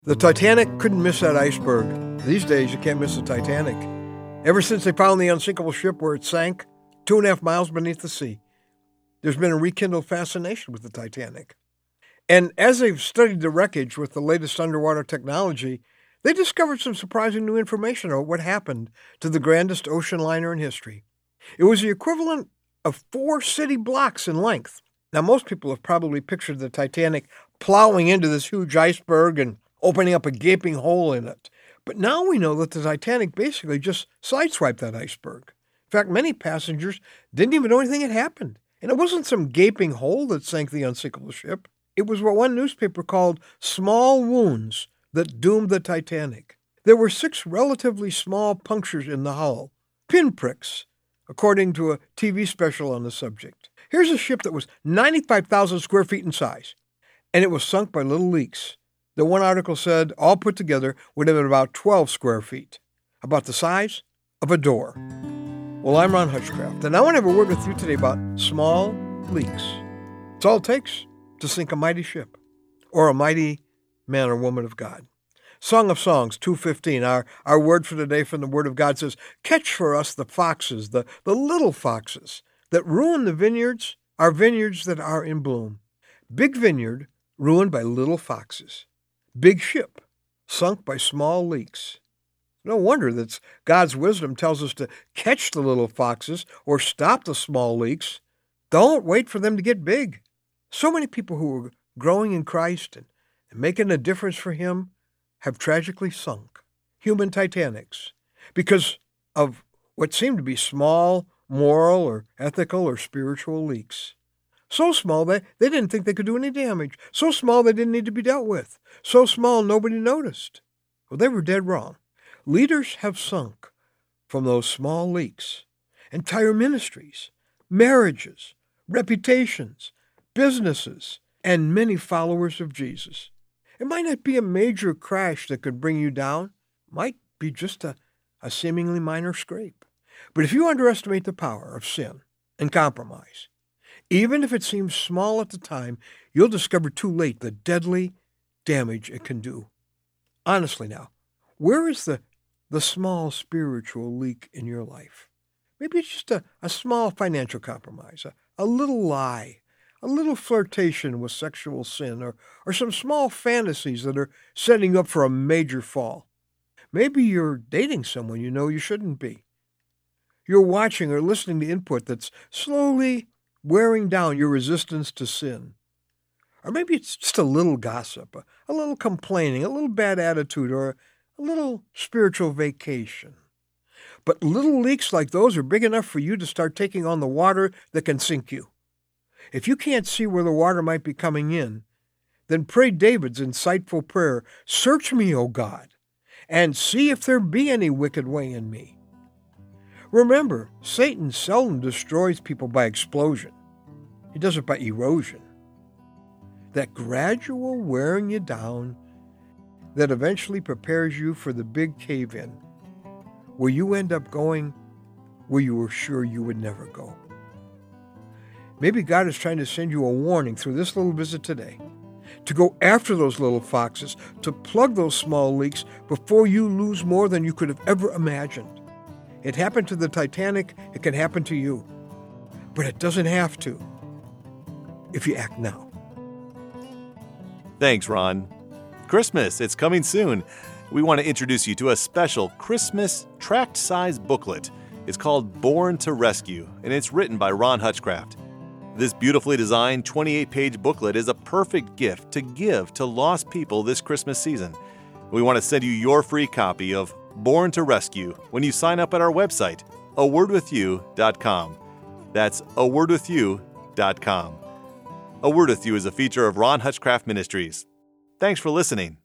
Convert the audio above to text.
The Titanic couldn't miss that iceberg. These days, you can't miss the Titanic. Ever since they found the unsinkable ship where it sank, 2.5 miles beneath the sea, there's been a rekindled fascination with the Titanic. And as they've studied the wreckage with the latest underwater technology, they discovered some surprising new information about what happened to the grandest ocean liner in history. It was the equivalent of 4 city blocks in length. Now, most people have probably pictured the Titanic plowing into this huge iceberg and opening up a gaping hole in it. But now we know that the Titanic basically just sideswiped that iceberg. In fact, many passengers didn't even know anything had happened. And it wasn't some gaping hole that sank the unsinkable ship. It was what one newspaper called small wounds that doomed the Titanic. There were 6 relatively small punctures in the hull, pinpricks, according to a TV special on the subject. Here's a ship that was 95,000 square feet in size, and it was sunk by little leaks. The one article said, all put together, would have been about 12 square feet, about the size of a door. Well, I'm Ron Hutchcraft, and I want to have a word with you today about small leaks. It's all it takes to sink a mighty ship, or a mighty man or woman of God. Song of Songs 2:15, our word for today from the Word of God says, catch for us the foxes, the little foxes that ruin the vineyards, our vineyards that are in bloom. Big vineyard ruined by little foxes. Big ship sunk by small leaks. No wonder that God's wisdom tells us to catch the little foxes or stop the small leaks. Don't wait for them to get big. So many people who are growing in Christ and making a difference for Him have tragically sunk, human Titanics, because of what seem to be small moral or ethical or spiritual leaks. So small that they didn't think they could do any damage. So small they didn't need to be dealt with. So small nobody noticed. Well, they were dead wrong. Leaders have sunk from those small leaks. Entire ministries, marriages, reputations, businesses, and many followers of Jesus. It might not be a major crash that could bring you down. It might be just a seemingly minor scrape. But if you underestimate the power of sin and compromise, even if it seems small at the time, you'll discover too late the deadly damage it can do. Honestly now, where is the small spiritual leak in your life? Maybe it's just a small financial compromise, a little lie, a little flirtation with sexual sin, or some small fantasies that are setting you up for a major fall. Maybe you're dating someone you know you shouldn't be. You're watching or listening to input that's slowly wearing down your resistance to sin. Or maybe it's just a little gossip, a little complaining, a little bad attitude, or a little spiritual vacation. But little leaks like those are big enough for you to start taking on the water that can sink you. If you can't see where the water might be coming in, then pray David's insightful prayer, search me, O God, and see if there be any wicked way in me. Remember, Satan seldom destroys people by explosion. He does it by erosion. That gradual wearing you down that eventually prepares you for the big cave-in, where you end up going where you were sure you would never go. Maybe God is trying to send you a warning through this little visit today, to go after those little foxes, to plug those small leaks before you lose more than you could have ever imagined. It happened to the Titanic, it can happen to you. But it doesn't have to, if you act now. Thanks, Ron. Christmas, it's coming soon. We want to introduce you to a special Christmas tract-size booklet. It's called Born to Rescue, and it's written by Ron Hutchcraft. This beautifully designed 28-page booklet is a perfect gift to give to lost people this Christmas season. We want to send you your free copy of Born to Rescue when you sign up at our website, awordwithyou.com. That's awordwithyou.com. A Word With You is a feature of Ron Hutchcraft Ministries. Thanks for listening.